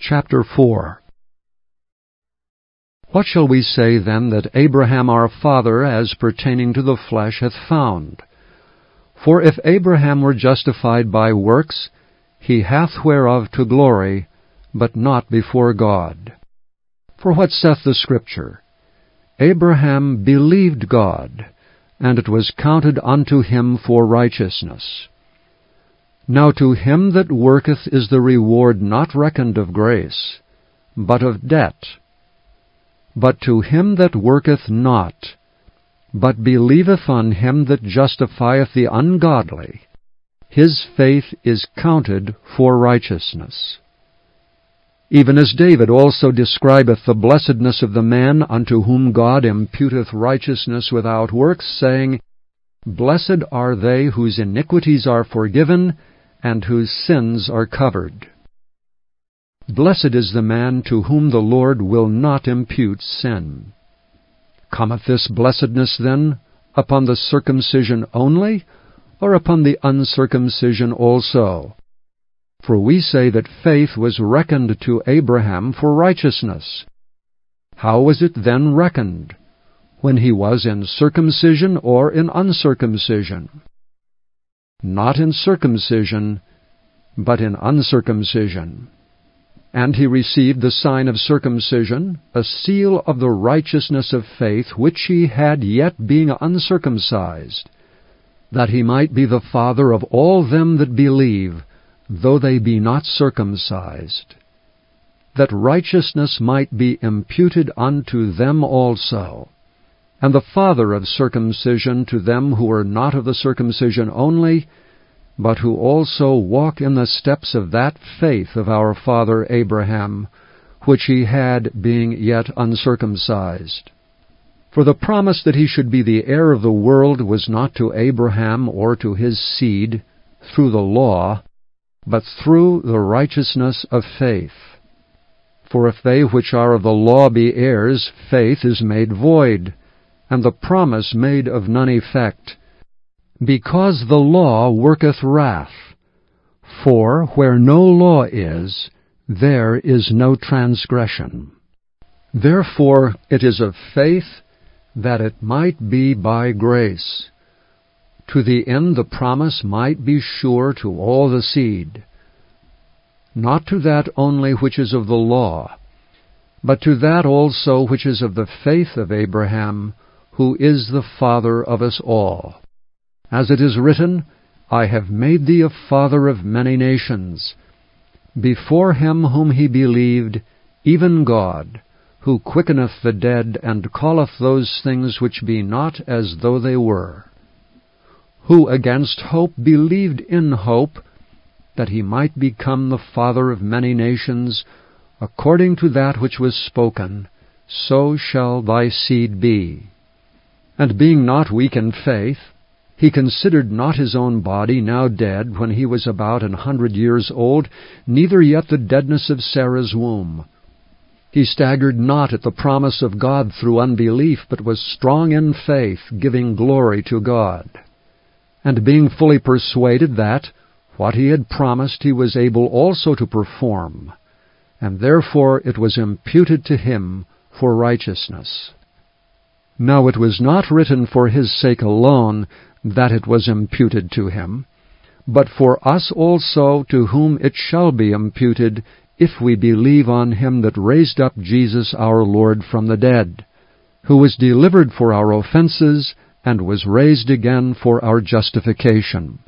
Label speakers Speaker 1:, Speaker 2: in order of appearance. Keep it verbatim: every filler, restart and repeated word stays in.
Speaker 1: Chapter four. What shall we say then that Abraham our father, as pertaining to the flesh, hath found? For if Abraham were justified by works, he hath whereof to glory, but not before God. For what saith the Scripture? Abraham believed God, and it was counted unto him for righteousness. Now to him that worketh is the reward not reckoned of grace, but of debt. But to him that worketh not, but believeth on him that justifieth the ungodly, his faith is counted for righteousness. Even as David also describeth the blessedness of the man unto whom God imputeth righteousness without works, saying, Blessed are they whose iniquities are forgiven, and whose sins are covered. Blessed is the man to whom the Lord will not impute sin. Cometh this blessedness, then, upon the circumcision only, or upon the uncircumcision also? For we say that faith was reckoned to Abraham for righteousness. How was it then reckoned? When he was in circumcision or in uncircumcision? Not in circumcision, but in uncircumcision. And he received the sign of circumcision, a seal of the righteousness of faith, which he had yet being uncircumcised, that he might be the father of all them that believe, though they be not circumcised, that righteousness might be imputed unto them also, and the father of circumcision to them who are not of the circumcision only, but who also walk in the steps of that faith of our father Abraham, which he had being yet uncircumcised. For the promise that he should be the heir of the world was not to Abraham or to his seed through the law, but through the righteousness of faith. For if they which are of the law be heirs, faith is made void, and the promise made of none effect, because the law worketh wrath. For where no law is, there is no transgression. Therefore it is of faith, that it might be by grace, to the end the promise might be sure to all the seed, not to that only which is of the law, but to that also which is of the faith of Abraham, who is the father of us all. As it is written, I have made thee a father of many nations, before him whom he believed, even God, who quickeneth the dead, and calleth those things which be not as though they were, who against hope believed in hope, that he might become the father of many nations, according to that which was spoken, so shall thy seed be. And being not weak in faith, he considered not his own body now dead when he was about an hundred years old, neither yet the deadness of Sarah's womb. He staggered not at the promise of God through unbelief, but was strong in faith, giving glory to God. And being fully persuaded that what he had promised he was able also to perform, and therefore it was imputed to him for righteousness. Now it was not written for his sake alone that it was imputed to him, but for us also, to whom it shall be imputed, if we believe on him that raised up Jesus our Lord from the dead, who was delivered for our offenses, and was raised again for our justification.